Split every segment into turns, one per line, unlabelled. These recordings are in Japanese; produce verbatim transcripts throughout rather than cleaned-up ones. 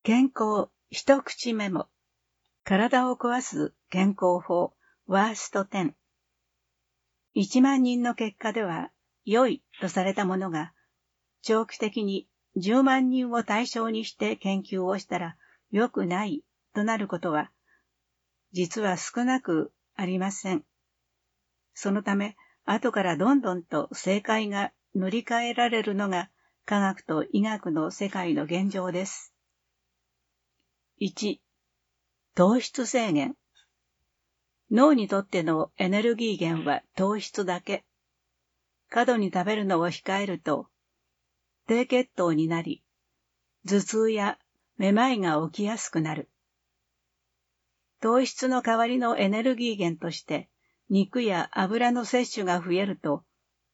健康一口メモ。体を壊す健康法ワーストじゅう。いちまん人の結果では良いとされたものが、長期的にじゅうまん人を対象にして研究をしたら良くないとなることは、実は少なくありません。そのため、後からどんどんと正解が塗り替えられるのが科学と医学の世界の現状です。いち、糖質制限。脳にとってのエネルギー源は糖質だけ。過度に食べるのを控えると、低血糖になり、頭痛やめまいが起きやすくなる。糖質の代わりのエネルギー源として、肉や油の摂取が増えると、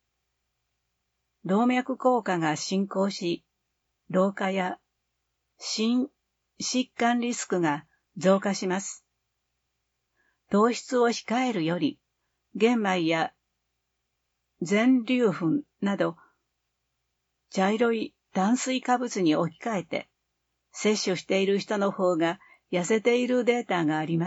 動脈硬化が進行し、老化や心疾患リスクが増加します。糖質を控えるより、玄米や全粒粉など、茶色い炭水化物に置き換えて、摂取している人の方が痩せているデータがあります。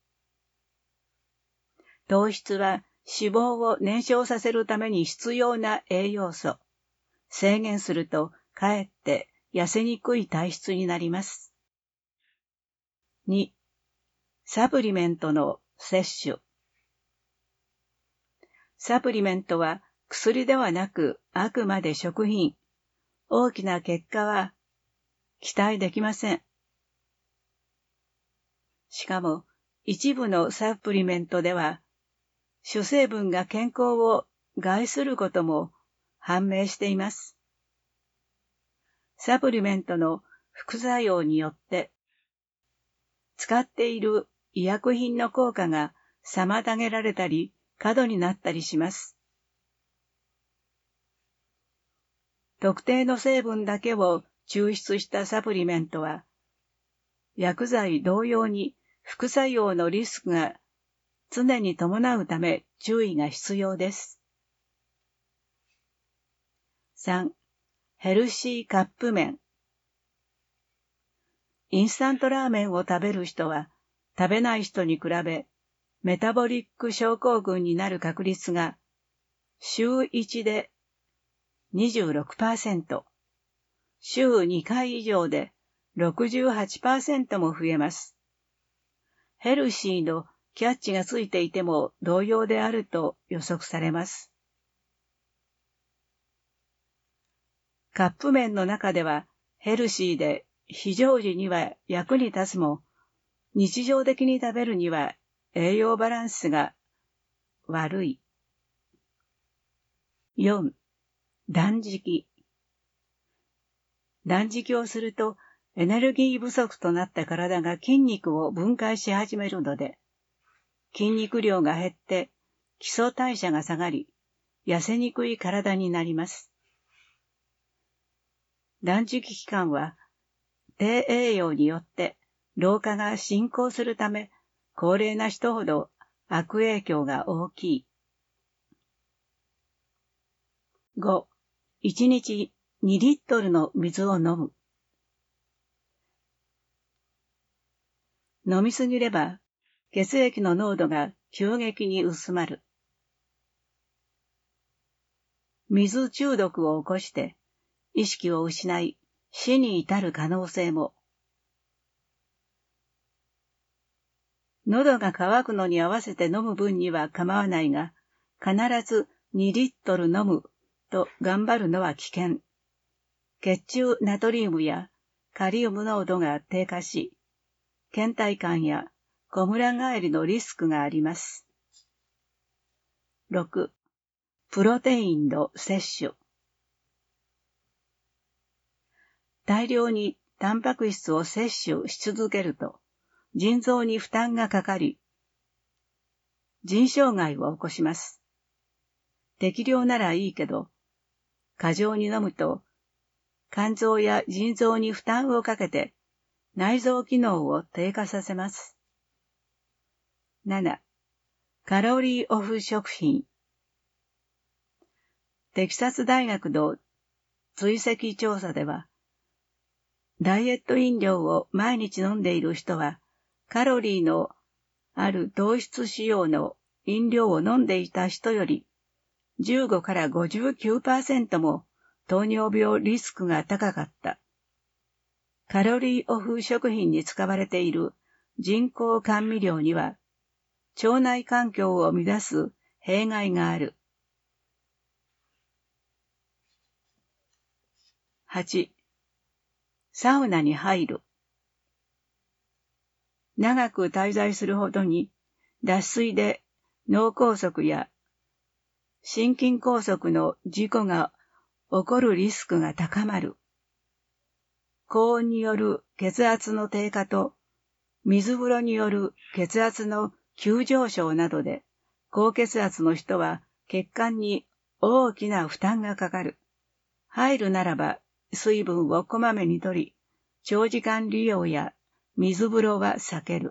糖質は脂肪を燃焼させるために必要な栄養素。制限すると、かえって痩せにくい体質になります。に、サプリメントの摂取。サプリメントは薬ではなくあくまで食品。大きな結果は期待できません。しかも一部のサプリメントでは主成分が健康を害することも判明しています。サプリメントの副作用によって使っている医薬品の効果が妨げられたり過度になったりします。特定の成分だけを抽出したサプリメントは、薬剤同様に副作用のリスクが常に伴うため注意が必要です。さん、ヘルシーカップ麺。インスタントラーメンを食べる人は、食べない人に比べ、メタボリック症候群になる確率が、週いちで にじゅうろくパーセント、週にかい以上で ろくじゅうはちパーセント も増えます。ヘルシーのキャッチがついていても同様であると予測されます。カップ麺の中ではヘルシーで非常時には役に立つも、日常的に食べるには栄養バランスが悪い。よん、断食。断食をするとエネルギー不足となった体が筋肉を分解し始めるので、筋肉量が減って基礎代謝が下がり、痩せにくい体になります。断食期間は低栄養によって老化が進行するため、高齢な人ほど悪影響が大きい。ご、いちにちにリットルの水を飲む。飲みすぎれば血液の濃度が急激に薄まる。水中毒を起こして意識を失い死に至る可能性も。喉が渇くのに合わせて飲む分には構わないが、必ずにリットル飲むと頑張るのは危険。血中ナトリウムやカリウム濃度が低下し、倦怠感やこむら返りのリスクがあります。ろく、プロテインの摂取。大量にタンパク質を摂取し続けると、腎臓に負担がかかり、腎障害を起こします。適量ならいいけど、過剰に飲むと、肝臓や腎臓に負担をかけて、内臓機能を低下させます。なな、カロリーオフ食品。テキサス大学の追跡調査では、 ダイエット飲料を毎日飲んでいる人は、カロリーのある糖質使用の飲料を飲んでいた人より、じゅうごからごじゅうきゅうパーセント も糖尿病リスクが高かった。カロリーオフ食品に使われている人工甘味料には、腸内環境を乱す弊害がある。はち. サウナに入る。長く滞在するほどに脱水で脳梗塞や心筋梗塞の事故が起こるリスクが高まる。高温による血圧の低下と水風呂による血圧の急上昇などで高血圧の人は血管に大きな負担がかかる。入るならば水分をこまめに取り、長時間利用や水風呂は避ける。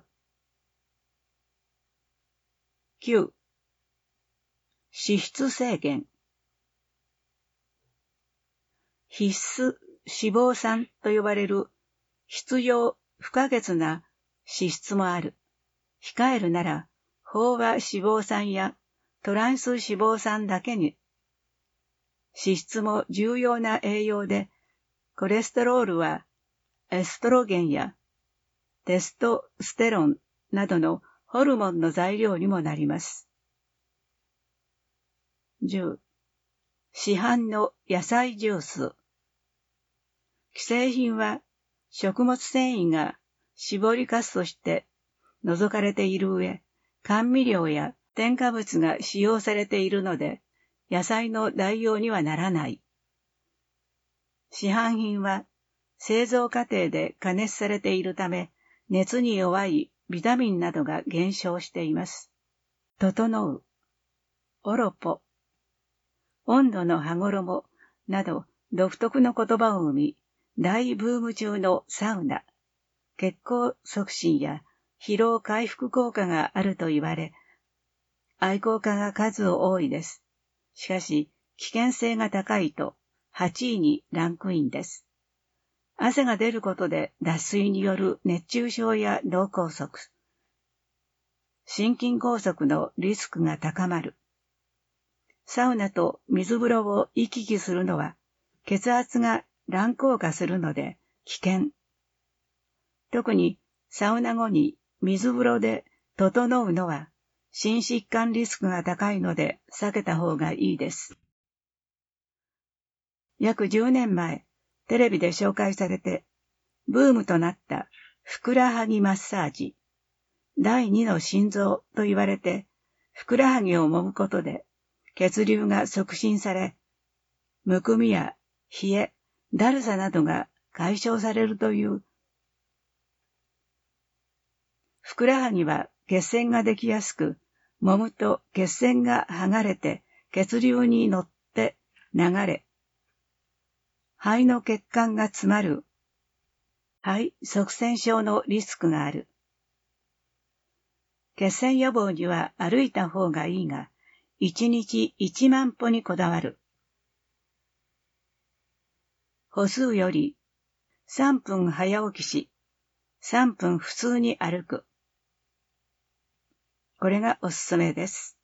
きゅう. 脂質制限。必須脂肪酸と呼ばれる必要不可欠な脂質もある。控えるなら飽和脂肪酸やトランス脂肪酸だけに。脂質も重要な栄養で、コレステロールはエストロゲンやテストステロンなどのホルモンの材料にもなります。じゅう. 市販の野菜ジュース。既製品は食物繊維が搾りかすとして除かれている上、甘味料や添加物が使用されているので、野菜の代用にはならない。市販品は製造過程で加熱されているため、熱に弱いビタミンなどが減少しています。整う、オロポ、温度の羽衣など独特の言葉を生み、大ブーム中のサウナ、血行促進や疲労回復効果があると言われ、愛好家が数多いです。しかし、危険性が高いとはちいにランクインです。汗が出ることで脱水による熱中症や脳梗塞、心筋梗塞のリスクが高まる。サウナと水風呂を行き来するのは血圧が乱高下するので危険。特にサウナ後に水風呂で整うのは心疾患リスクが高いので避けた方がいいです。約じゅうねんまえ、テレビで紹介されてブームとなったふくらはぎマッサージ。第二の心臓と言われて、ふくらはぎを揉むことで血流が促進され、むくみや冷え、だるさなどが解消されるという。ふくらはぎは血栓ができやすく、揉むと血栓が剥がれて血流に乗って流れ、肺の血管が詰まる肺塞栓症のリスクがある。血栓予防には歩いた方がいいが、いちにちいちまんぽにこだわる。歩数よりさんぷん早起きし、さんぷん普通に歩く。これがおすすめです。